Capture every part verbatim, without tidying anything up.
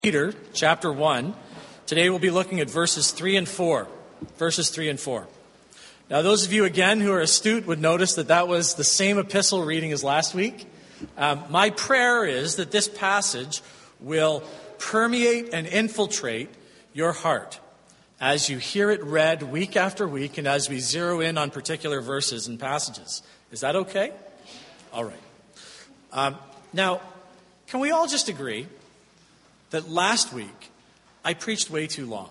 Peter, chapter one. Today we'll be looking at verses three and four. Verses three and four. Now, those of you, again, who are astute would notice that that was the same epistle reading as last week. Um, my prayer is that this passage will permeate and infiltrate your heart as you hear it read week after week and as we zero in on particular verses and passages. Is that okay? All right. Um, now, can we all just agree that last week I preached way too long?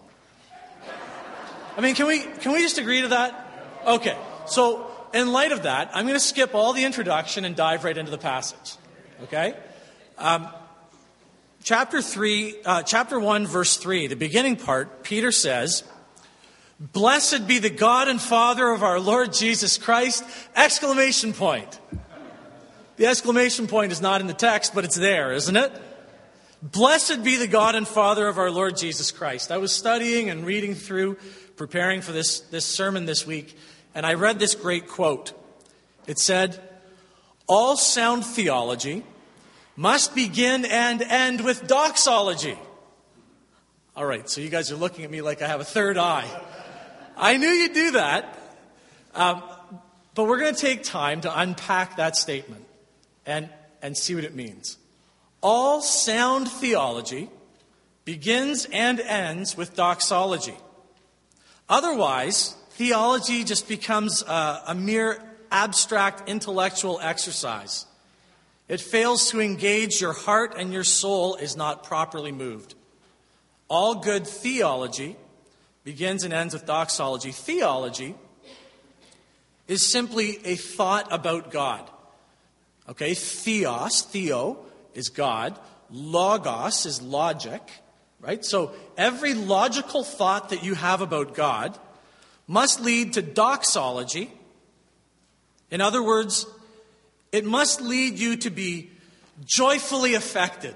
I mean, can we can we just agree to that? Okay. So, in light of that, I'm going to skip all the introduction and dive right into the passage. Okay? Um, chapter three, uh, chapter one, verse three, the beginning part. Peter says, "Blessed be the God and Father of our Lord Jesus Christ!" Exclamation point. The exclamation point is not in the text, but it's there, isn't it? Blessed be the God and Father of our Lord Jesus Christ. I was studying and reading through, preparing for this, this sermon this week, and I read this great quote. It said, "All sound theology must begin and end with doxology." All right, so you guys are looking at me like I have a third eye. I knew you'd do that. Um, but we're going to take time to unpack that statement and, and see what it means. All sound theology begins and ends with doxology. Otherwise, theology just becomes a, a mere abstract intellectual exercise. It fails to engage your heart, and your soul is not properly moved. All good theology begins and ends with doxology. Theology is simply a thought about God. Okay, theos, theo, is God. Logos is logic, right? So every logical thought that you have about God must lead to doxology. In other words, it must lead you to be joyfully affected.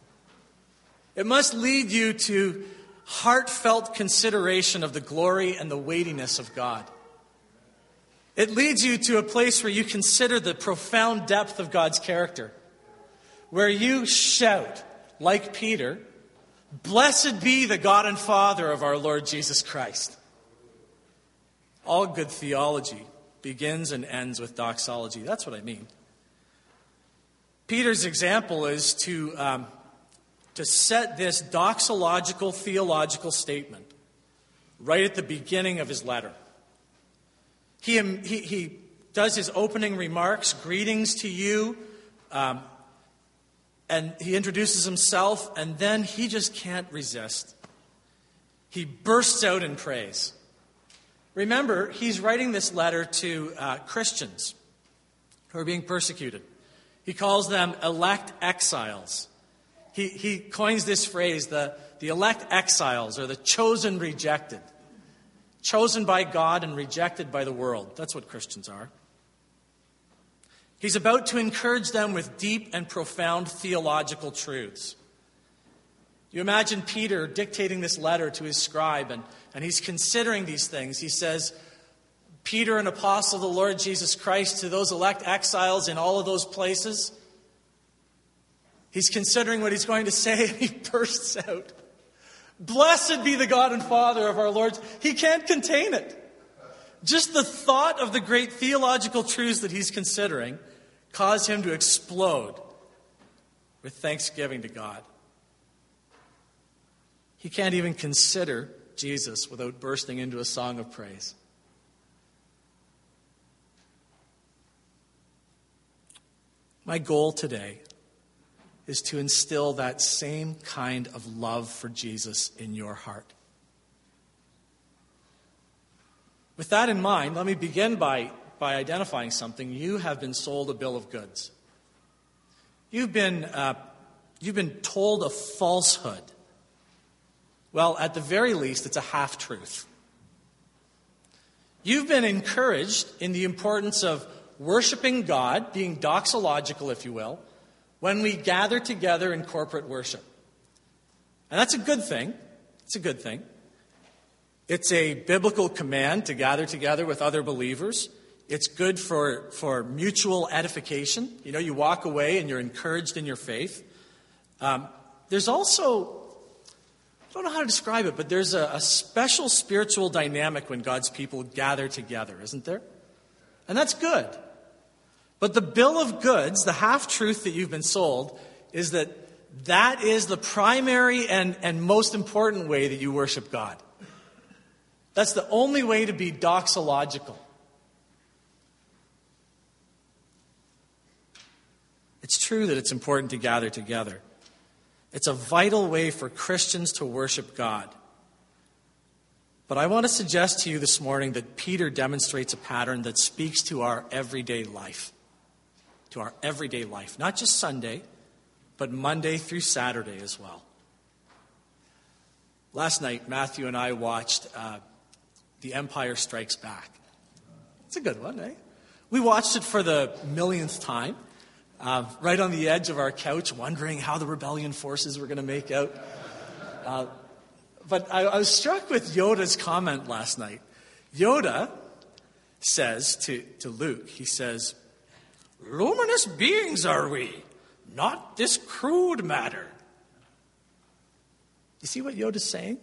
It must lead you to heartfelt consideration of the glory and the weightiness of God. It leads you to a place where you consider the profound depth of God's character, where you shout, like Peter, "Blessed be the God and Father of our Lord Jesus Christ." All good theology begins and ends with doxology. That's what I mean. Peter's example is to, um, to set this doxological theological statement right at the beginning of his letter. He, he, he does his opening remarks, "Greetings to you," um, and he introduces himself, and then he just can't resist. He bursts out in praise. Remember, he's writing this letter to uh, Christians who are being persecuted. He calls them elect exiles. He, he coins this phrase, the, the elect exiles, or the chosen rejected. Chosen by God and rejected by the world. That's what Christians are. He's about to encourage them with deep and profound theological truths. You imagine Peter dictating this letter to his scribe, and, and he's considering these things. He says, "Peter, an apostle of the Lord Jesus Christ, to those elect exiles in all of those places." He's considering what he's going to say, and he bursts out, "Blessed be the God and Father of our Lord." He can't contain it. Just the thought of the great theological truths that he's considering cause him to explode with thanksgiving to God. He can't even consider Jesus without bursting into a song of praise. My goal today is to instill that same kind of love for Jesus in your heart. With that in mind, let me begin by, by identifying something. You have been sold a bill of goods. You've been, uh, you've been told a falsehood. Well, at the very least, it's a half-truth. You've been encouraged in the importance of worshiping God, being doxological, if you will, when we gather together in corporate worship. And that's a good thing. It's a good thing. It's a biblical command to gather together with other believers. It's good for, for mutual edification. You know, you walk away and you're encouraged in your faith. Um, there's also I don't know how to describe it, but there's a, a special spiritual dynamic when God's people gather together, isn't there? And that's good. But the bill of goods, the half-truth that you've been sold, is that that is the primary and, and most important way that you worship God. That's the only way to be doxological. It's true that it's important to gather together. It's a vital way for Christians to worship God. But I want to suggest to you this morning that Peter demonstrates a pattern that speaks to our everyday life. To our everyday life. Not just Sunday, but Monday through Saturday as well. Last night, Matthew and I watched uh, The Empire Strikes Back. It's a good one, eh? We watched it for the millionth time. Uh, right on the edge of our couch, wondering how the rebellion forces were going to make out. Uh, but I, I was struck with Yoda's comment last night. Yoda says to, to Luke, he says, "Luminous beings are we, not this crude matter." You see what Yoda's saying?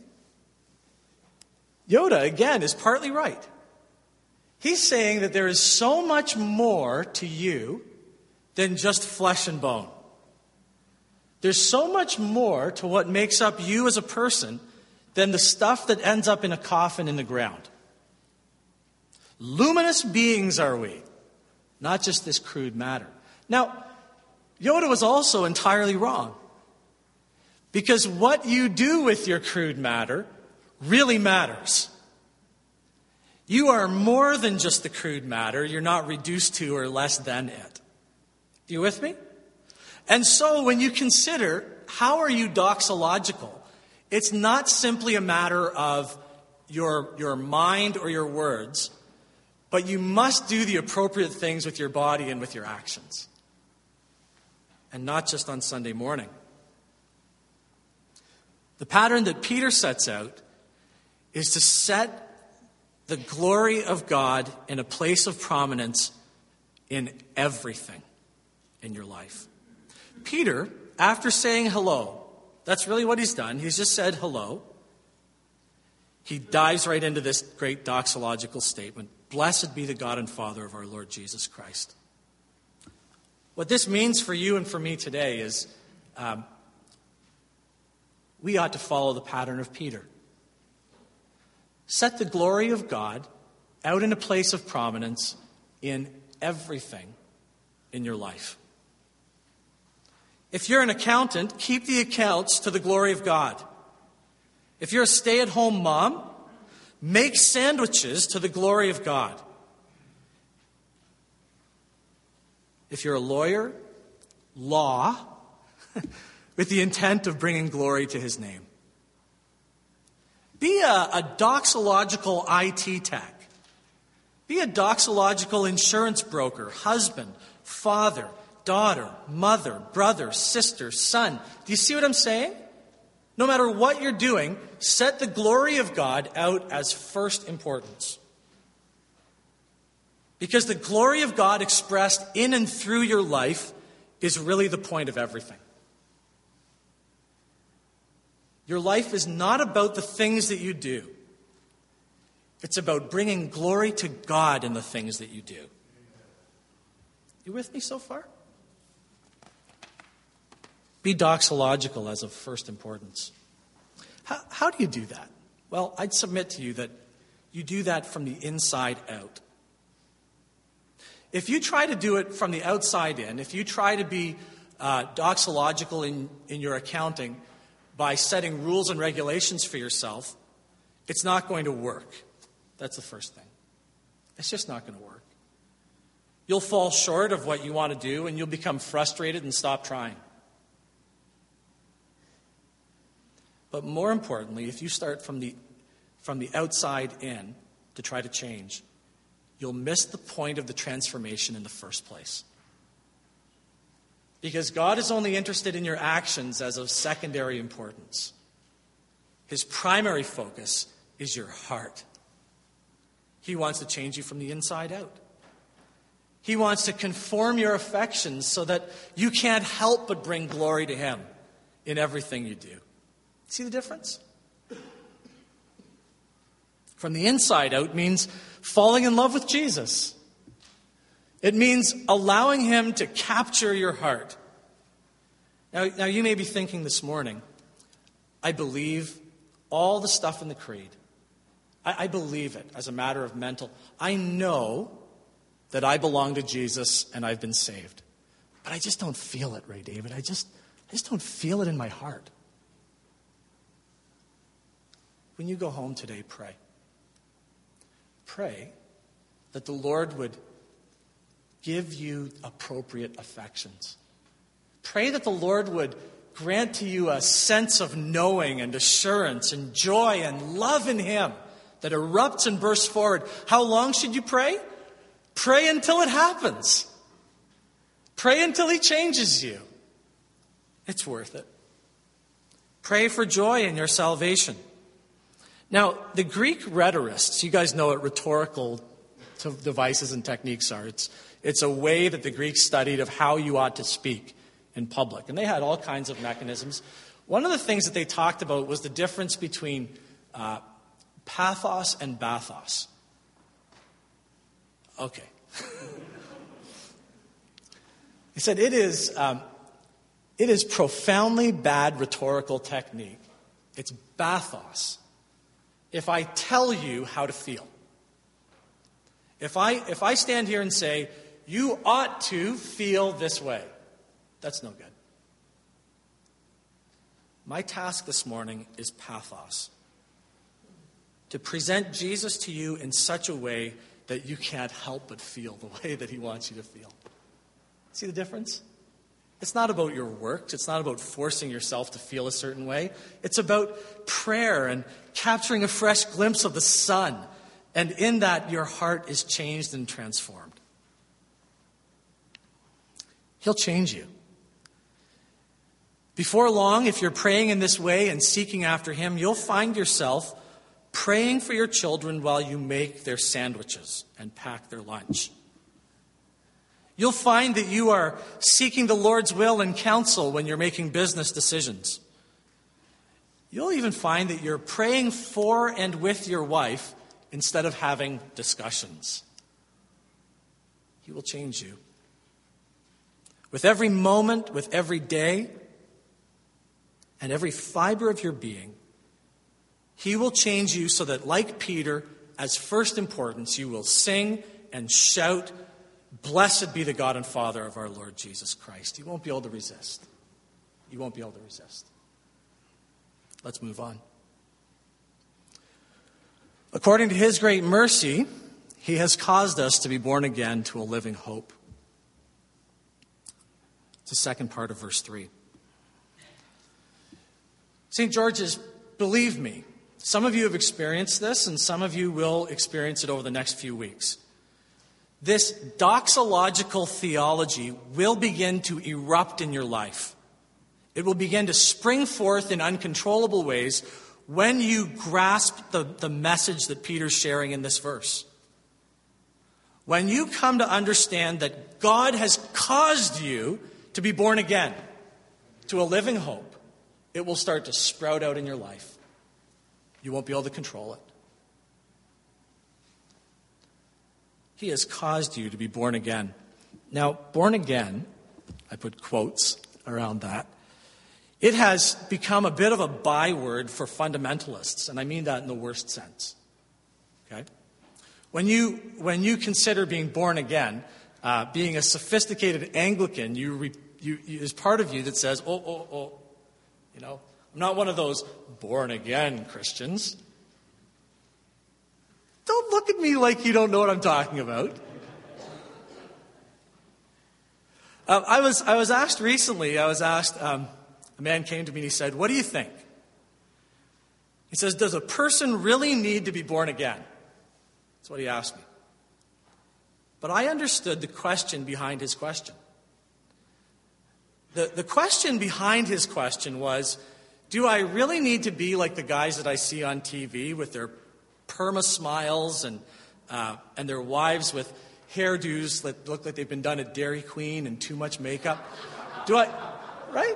Yoda, again, is partly right. He's saying that there is so much more to you than just flesh and bone. There's so much more to what makes up you as a person than the stuff that ends up in a coffin in the ground. Luminous beings are we, not just this crude matter. Now, Yoda was also entirely wrong. Because what you do with your crude matter really matters. You are more than just the crude matter. You're not reduced to or less than it. You with me? And so when you consider how are you doxological, it's not simply a matter of your, your mind or your words, but you must do the appropriate things with your body and with your actions. And not just on Sunday morning. The pattern that Peter sets out is to set the glory of God in a place of prominence in everything in your life. Peter, after saying hello, that's really what he's done. He's just said hello. He dives right into this great doxological statement. Blessed be the God and Father of our Lord Jesus Christ. What this means for you and for me today is um, we ought to follow the pattern of Peter. Set the glory of God out in a place of prominence in everything in your life. If you're an accountant, keep the accounts to the glory of God. If you're a stay-at-home mom, make sandwiches to the glory of God. If you're a lawyer, law, with the intent of bringing glory to his name. Be a, a doxological I T tech. Be a doxological insurance broker, husband, father, daughter, mother, brother, sister, son. Do you see what I'm saying? No matter what you're doing, set the glory of God out as first importance. Because the glory of God expressed in and through your life is really the point of everything. Your life is not about the things that you do. It's about bringing glory to God in the things that you do. You with me so far? Be doxological as of first importance. How, how do you do that? Well, I'd submit to you that you do that from the inside out. If you try to do it from the outside in, if you try to be uh, doxological in, in your accounting by setting rules and regulations for yourself, it's not going to work. That's the first thing. It's just not going to work. You'll fall short of what you want to do, and you'll become frustrated and stop trying. But more importantly, if you start from the, from the outside in to try to change, you'll miss the point of the transformation in the first place. Because God is only interested in your actions as of secondary importance. His primary focus is your heart. He wants to change you from the inside out. He wants to conform your affections so that you can't help but bring glory to Him in everything you do. See the difference? from the inside out means falling in love with Jesus. It means allowing him to capture your heart. Now, now you may be thinking this morning, I believe all the stuff in the creed. I, I believe it as a matter of mental. I know that I belong to Jesus and I've been saved. But I just don't feel it, Ray David. I just, I just don't feel it in my heart. When you go home today, pray. Pray that the Lord would give you appropriate affections. Pray that the Lord would grant to you a sense of knowing and assurance and joy and love in him that erupts and bursts forward. How long should you pray? Pray until it happens. Pray until he changes you. It's worth it. Pray for joy in your salvation. Now, the Greek rhetorists, you guys know what rhetorical devices and techniques are. It's, it's a way that the Greeks studied of how you ought to speak in public. And they had all kinds of mechanisms. One of the things that they talked about was the difference between uh, pathos and bathos. Okay. He said it is, um, it is profoundly bad rhetorical technique. It's bathos. If I tell you how to feel. If I, if I stand here and say, you ought to feel this way, that's no good. My task this morning is pathos. To present Jesus to you in such a way that you can't help but feel the way that he wants you to feel. See the difference? It's not about your works. It's not about forcing yourself to feel a certain way. It's about prayer and capturing a fresh glimpse of the sun. And in that, your heart is changed and transformed. He'll change you. Before long, if you're praying in this way and seeking after him, you'll find yourself praying for your children while you make their sandwiches and pack their lunch. You'll find that you are seeking the Lord's will and counsel when you're making business decisions. You'll even find that you're praying for and with your wife instead of having discussions. He will change you. With every moment, with every day, and every fiber of your being, he will change you so that, like Peter, as first importance, you will sing and shout, "Blessed be the God and Father of our Lord Jesus Christ." You won't be able to resist. You won't be able to resist. Let's move on. According to his great mercy, he has caused us to be born again to a living hope. It's the second part of verse three. Saint George's, believe me, some of you have experienced this, and some of you will experience it over the next few weeks. This doxological theology will begin to erupt in your life. It will begin to spring forth in uncontrollable ways when you grasp the, the message that Peter's sharing in this verse. When you come to understand that God has caused you to be born again to a living hope, it will start to sprout out in your life. You won't be able to control it. He has caused you to be born again. Now, born again, I put quotes around that. It has become a bit of a byword for fundamentalists, and I mean that in the worst sense. Okay? When you when you consider being born again, uh, being a sophisticated Anglican, you, re, you, you there's part of you that says, "Oh, oh, oh, you know, I'm not one of those born again Christians." Don't look at me like you don't know what I'm talking about. Um, I was I was asked recently. I was asked. Um, a man came to me and he said, "What do you think?" He says, "Does a person really need to be born again?" That's what he asked me. But I understood the question behind his question. The the question behind his question was, do I really need to be like the guys that I see on T V with their perma smiles and uh, and their wives with hairdos that look like they've been done at Dairy Queen and too much makeup? Do I, right?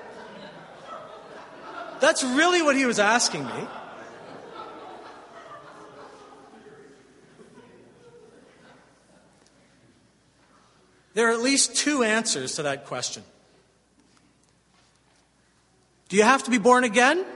That's really what he was asking me. there are at least two answers to that question. Do you have to be born again?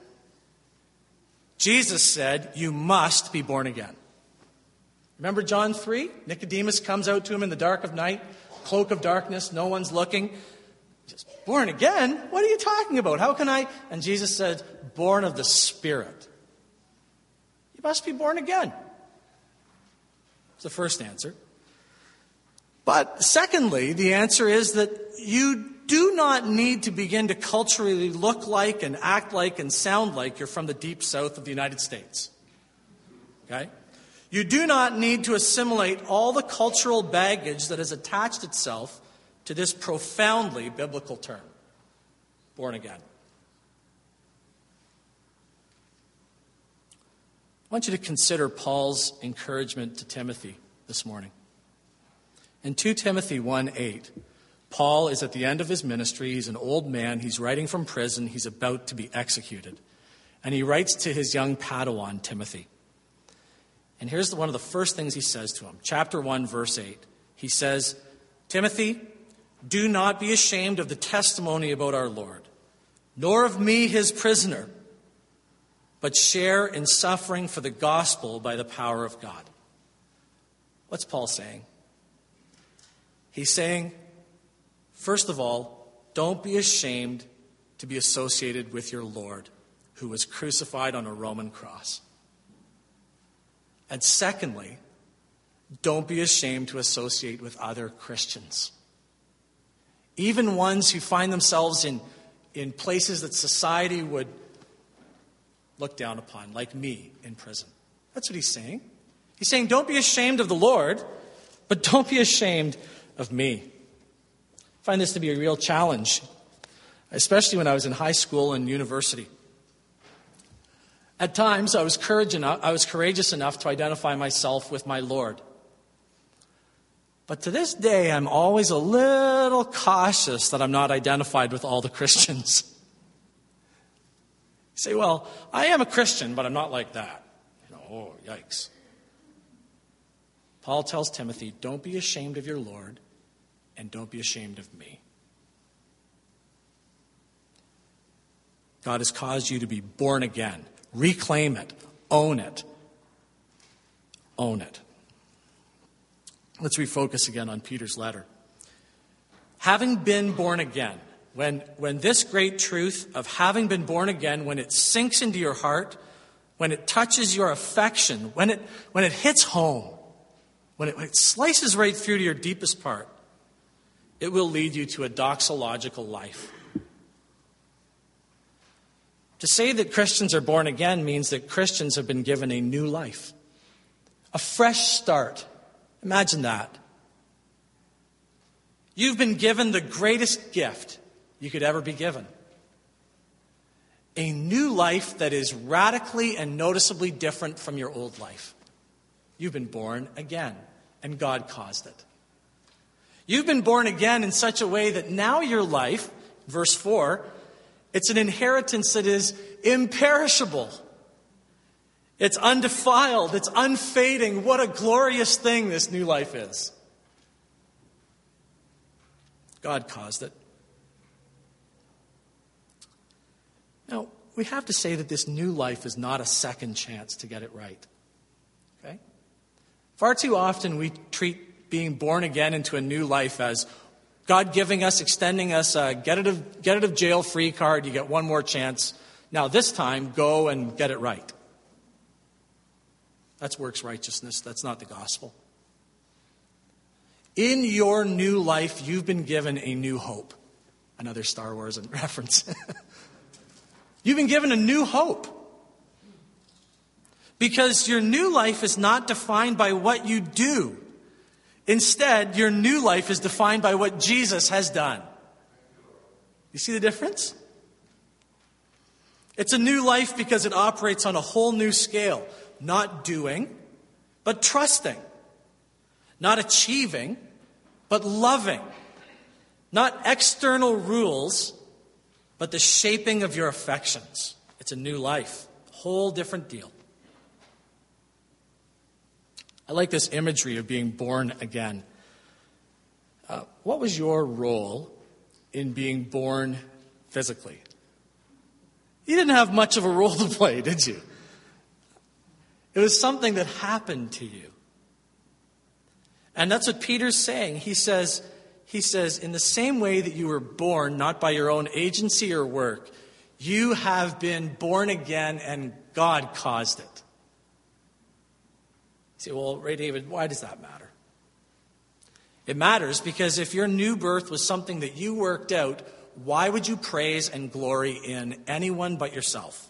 Jesus said, you must be born again. Remember John three? Nicodemus comes out to him in the dark of night, cloak of darkness, no one's looking. Just, born again? What are you talking about? How can I? And Jesus said, born of the Spirit. You must be born again. That's the first answer. But secondly, the answer is that you do not need to begin to culturally look like and act like and sound like you're from the deep south of the United States. Okay? You do not need to assimilate all the cultural baggage that has attached itself to this profoundly biblical term, born again. I want you to consider Paul's encouragement to Timothy this morning. In Second Timothy one eight, Paul is at the end of his ministry. He's an old man. He's writing from prison. He's about to be executed. And he writes to his young Padawan, Timothy. And here's the, one of the first things he says to him. Chapter one, verse eight. He says, Timothy, do not be ashamed of the testimony about our Lord, nor of me, his prisoner, but share in suffering for the gospel by the power of God. What's Paul saying? He's saying, first of all, don't be ashamed to be associated with your Lord, who was crucified on a Roman cross. And secondly, don't be ashamed to associate with other Christians. Even ones who find themselves in, in places that society would look down upon, like me in prison. That's what he's saying. He's saying, don't be ashamed of the Lord, but don't be ashamed of me. I find this to be a real challenge, especially when I was in high school and university. At times, I was courage enough, I was courageous enough to identify myself with my Lord. But to this day, I'm always a little cautious that I'm not identified with all the Christians. You say, well, I am a Christian, but I'm not like that. You know, oh, yikes. Paul tells Timothy, don't be ashamed of your Lord, and don't be ashamed of me. God has caused you to be born again. Reclaim it. Own it. Own it. Let's refocus again on Peter's letter. Having been born again, when, when this great truth of having been born again, when it sinks into your heart, when it touches your affection, when it, when it hits home, when it, when it slices right through to your deepest part, it will lead you to a doxological life. To say that Christians are born again means that Christians have been given a new life, a fresh start. Imagine that. You've been given the greatest gift you could ever be given. A new life that is radically and noticeably different from your old life. You've been born again, and God caused it. You've been born again in such a way that now your life, verse four, it's an inheritance that is imperishable. It's undefiled. It's unfading. What a glorious thing this new life is. God caused it. Now, we have to say that this new life is not a second chance to get it right. Okay? Far too often we treat being born again into a new life as God giving us, extending us a get it of, get it of jail free card. You get one more chance. Now this time, go and get it right. That's works righteousness. That's not the gospel. In your new life, you've been given a new hope. Another Star Wars reference. You've been given a new hope. Because your new life is not defined by what you do. Instead, your new life is defined by what Jesus has done. You see the difference? It's a new life because it operates on a whole new scale. Not doing, but trusting. Not achieving, but loving. Not external rules, but the shaping of your affections. It's a new life. Whole different deal. I like this imagery of being born again. Uh, what was your role in being born physically? You didn't have much of a role to play, did you? It was something that happened to you. And that's what Peter's saying. He says, he says, in the same way that you were born, not by your own agency or work, you have been born again and God caused it. You say, well, Ray David, why does that matter? It matters because if your new birth was something that you worked out, why would you praise and glory in anyone but yourself?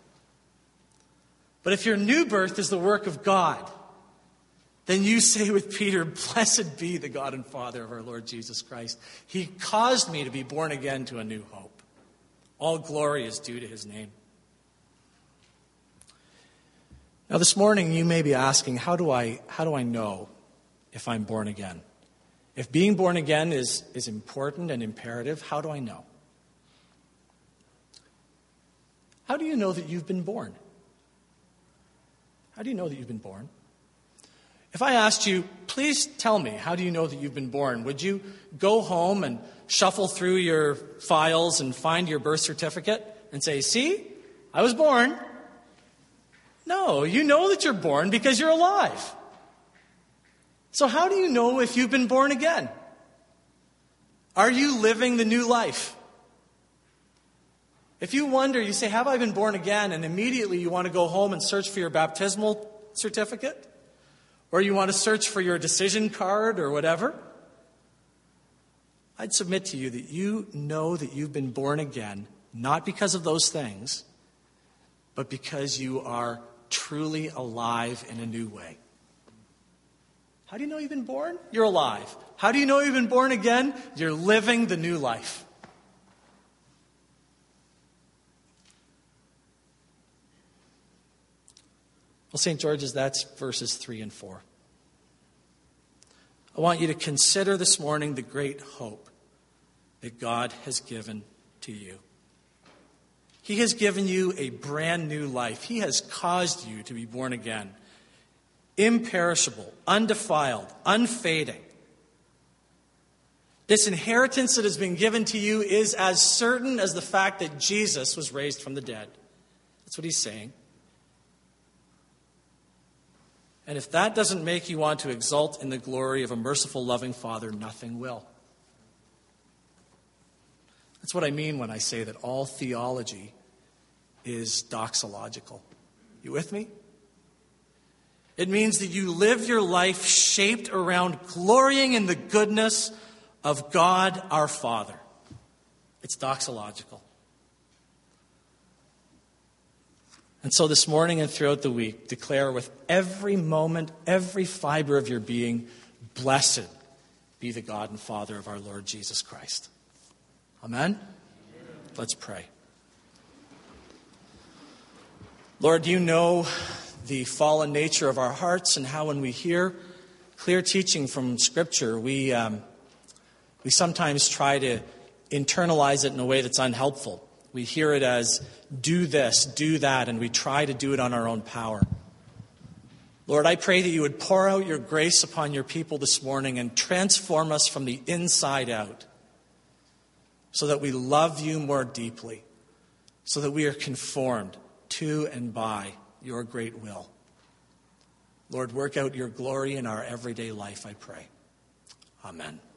But if your new birth is the work of God, then you say with Peter, blessed be the God and Father of our Lord Jesus Christ. He caused me to be born again to a new hope. All glory is due to his name. Now this morning you may be asking, how do I, how do I know if I'm born again? If being born again is, is important and imperative, how do I know? How do you know that you've been born? How do you know that you've been born? If I asked you, please tell me, how do you know that you've been born? Would you go home and shuffle through your files and find your birth certificate and say, see, I was born? No, you know that you're born because you're alive. So how do you know if you've been born again? Are you living the new life? If you wonder, you say, have I been born again? And immediately you want to go home and search for your baptismal certificate? Or you want to search for your decision card or whatever? I'd submit to you that you know that you've been born again, not because of those things, but because you are truly alive in a new way. How do you know you've been born? You're alive. How do you know you've been born again? You're living the new life. Well, Saint George's, that's verses three and four. I want you to consider this morning the great hope that God has given to you. He has given you a brand new life. He has caused you to be born again. Imperishable, undefiled, unfading. This inheritance that has been given to you is as certain as the fact that Jesus was raised from the dead. That's what he's saying. And if that doesn't make you want to exult in the glory of a merciful, loving Father, nothing will. That's what I mean when I say that all theology is doxological. You with me? It means that you live your life shaped around glorying in the goodness of God our Father. It's doxological. And so this morning and throughout the week, declare with every moment, every fiber of your being, blessed be the God and Father of our Lord Jesus Christ. Amen? Let's pray. Lord, you know the fallen nature of our hearts and how when we hear clear teaching from Scripture, we, um, we sometimes try to internalize it in a way that's unhelpful. We hear it as, do this, do that, and we try to do it on our own power. Lord, I pray that you would pour out your grace upon your people this morning and transform us from the inside out so that we love you more deeply, so that we are conformed to and by your great will. Lord, work out your glory in our everyday life, I pray. Amen.